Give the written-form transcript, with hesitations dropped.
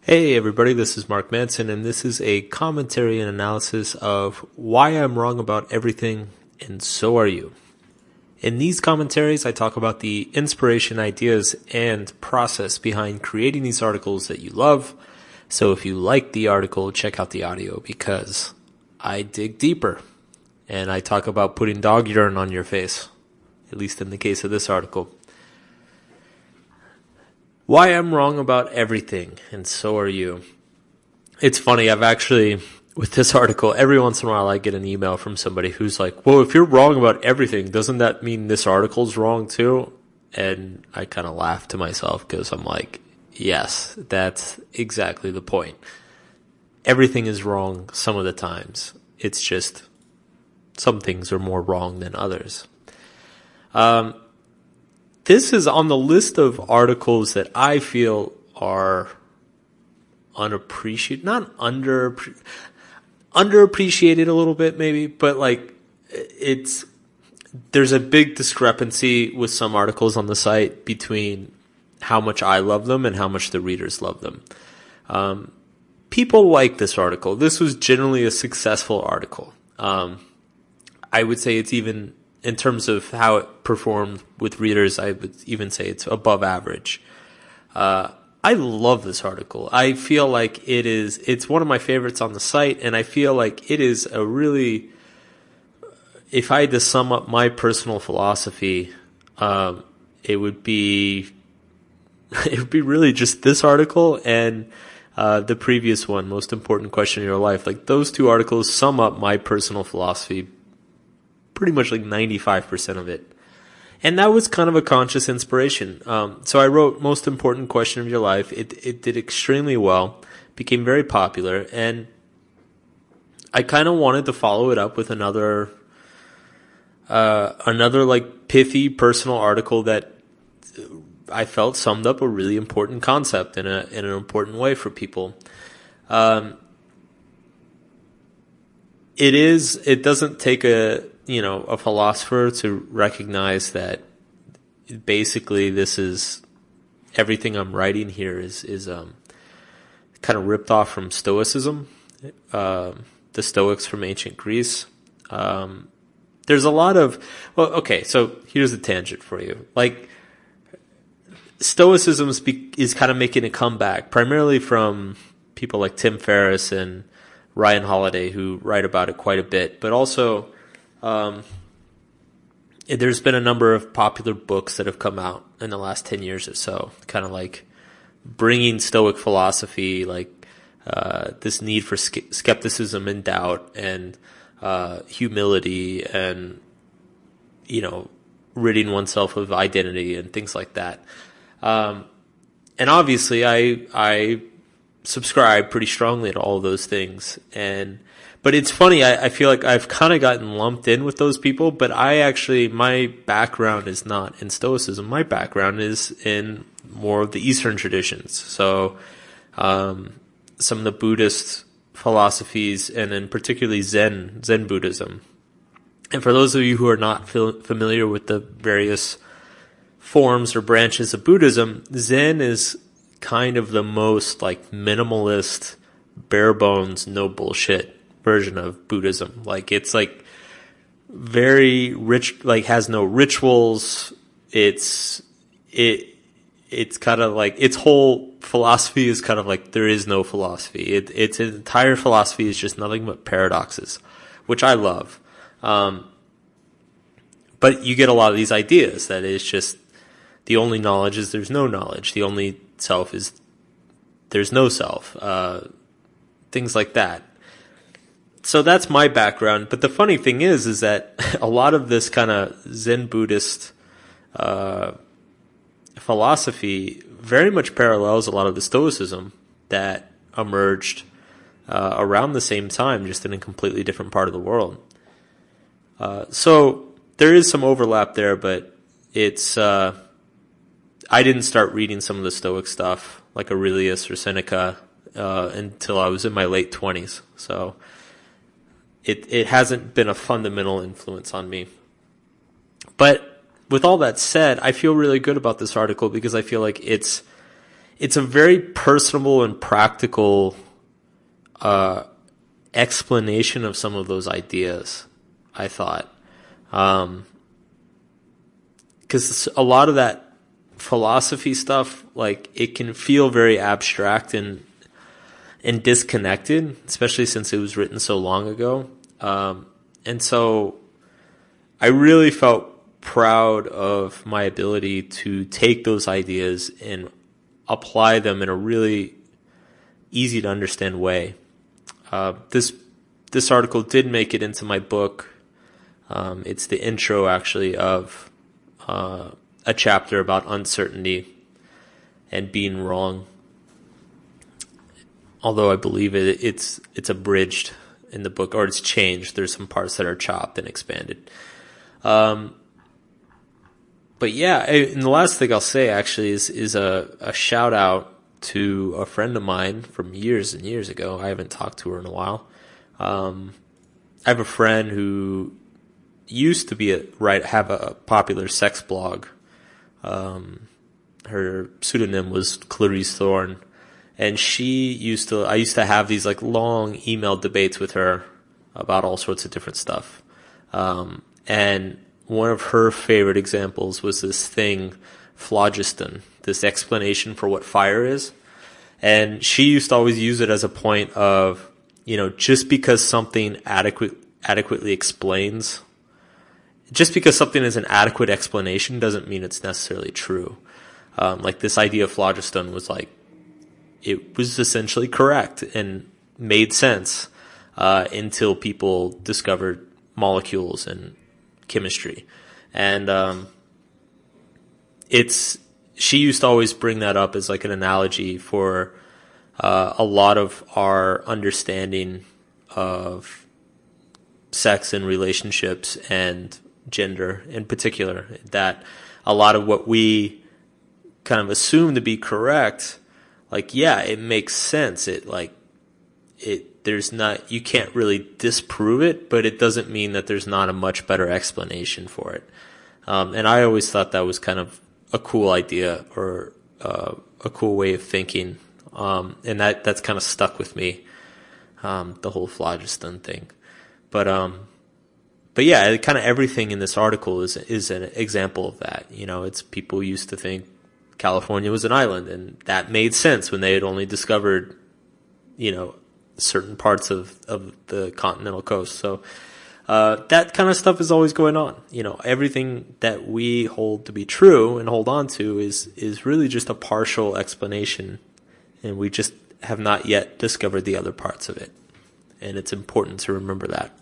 Hey everybody, this is Mark Manson, and this is a commentary and analysis of why I'm wrong about everything, and so are you. In these commentaries, I talk about the inspiration, ideas, and process behind creating these articles that you love. So if you like the article, check out the audio because I dig deeper, and I talk about putting dog urine on your face, at least in the case of this article. Why I'm wrong about everything, and so are you. It's funny, I've actually, with this article, every once in a while I get an email from somebody who's like, well, if you're wrong about everything, doesn't that mean this article's wrong too? And I kind of laugh to myself because I'm like, yes, that's exactly the point. Everything is wrong some of the times. It's just some things are more wrong than others. This is on the list of articles that I feel are unappreciated, not underappreciated a little bit maybe, but like there's a big discrepancy with some articles on the site between how much I love them and how much the readers love them. People like this article. This was generally a successful article. I would say it's even, in terms of how it performed with readers, I would even say it's above average. I love this article. I feel like it's one of my favorites on the site, and I feel like it is a really, if I had to sum up my personal philosophy, it would be really just this article and the previous one, Most Important Question in Your Life. Like, those two articles sum up my personal philosophy, pretty much like 95% of it. And that was kind of a conscious inspiration. So I wrote Most Important Question of Your Life. It did extremely well, became very popular, and I kind of wanted to follow it up with another like pithy personal article that I felt summed up a really important concept in an important way for people. It doesn't take a philosopher to recognize that basically this is, everything I'm writing here is kind of ripped off from Stoicism, the Stoics from ancient Greece. There's a lot of, okay, so here's a tangent for you. Like, Stoicism is kind of making a comeback, primarily from people like Tim Ferriss and Ryan Holiday, who write about it quite a bit, but also there's been a number of popular books that have come out in the last 10 years or so, kind of like bringing Stoic philosophy, like this need for skepticism and doubt and humility and, ridding oneself of identity and things like that. And obviously I subscribe pretty strongly to all of those things. But it's funny, I feel like I've kind of gotten lumped in with those people, but my background is not in Stoicism. My background is in more of the Eastern traditions. So, some of the Buddhist philosophies, and then particularly Zen Buddhism. And for those of you who are not familiar with the various forms or branches of Buddhism, Zen is kind of the most like minimalist, bare bones, no bullshit version of Buddhism. Like, it's like very rich, like has no rituals. It's kind of like, its whole philosophy is kind of like there is no philosophy. Its entire philosophy is just nothing but paradoxes, which I love. But you get a lot of these ideas that it's just the only knowledge is there's no knowledge. The only self is there's no self. Things like that. So that's my background. But the funny thing is that a lot of this kind of Zen Buddhist philosophy very much parallels a lot of the Stoicism that emerged around the same time, just in a completely different part of the world. So there is some overlap there, but it's I didn't start reading some of the Stoic stuff, like Aurelius or Seneca, until I was in my late 20s. So it hasn't been a fundamental influence on me. But with all that said, I feel really good about this article because I feel like it it's a very personable and practical explanation of some of those ideas, I thought. Because a lot of that philosophy stuff, like, it can feel very abstract and disconnected, especially since it was written so long ago. And so I really felt proud of my ability to take those ideas and apply them in a really easy to understand way. This article did make it into my book. It's the intro, actually, of a chapter about uncertainty and being wrong. Although I believe it's abridged in the book, or it's changed. There's some parts that are chopped and expanded. But yeah, and the last thing I'll say actually is a shout out to a friend of mine from years and years ago. I haven't talked to her in a while. I have a friend who used to have a popular sex blog. Her pseudonym was Clarice Thorne, and I used to have these like long email debates with her about all sorts of different stuff. And one of her favorite examples was this thing, phlogiston, this explanation for what fire is. And she used to always use it as a point of, just because something adequately explains, just because something is an adequate explanation doesn't mean it's necessarily true. Like this idea of phlogiston was like, it was essentially correct and made sense, until people discovered molecules and chemistry. And, she used to always bring that up as like an analogy for, a lot of our understanding of sex and relationships and gender in particular, that a lot of what we kind of assume to be correct, like, yeah, it makes sense. You can't really disprove it, but it doesn't mean that there's not a much better explanation for it. And I always thought that was kind of a cool idea, or a cool way of thinking. And that's kind of stuck with me, the whole phlogiston thing. But yeah, kind of everything in this article is an example of that. It's people used to think California was an island, and that made sense when they had only discovered, certain parts of the continental coast. So, that kind of stuff is always going on. Everything that we hold to be true and hold on to is really just a partial explanation, and we just have not yet discovered the other parts of it. And it's important to remember that.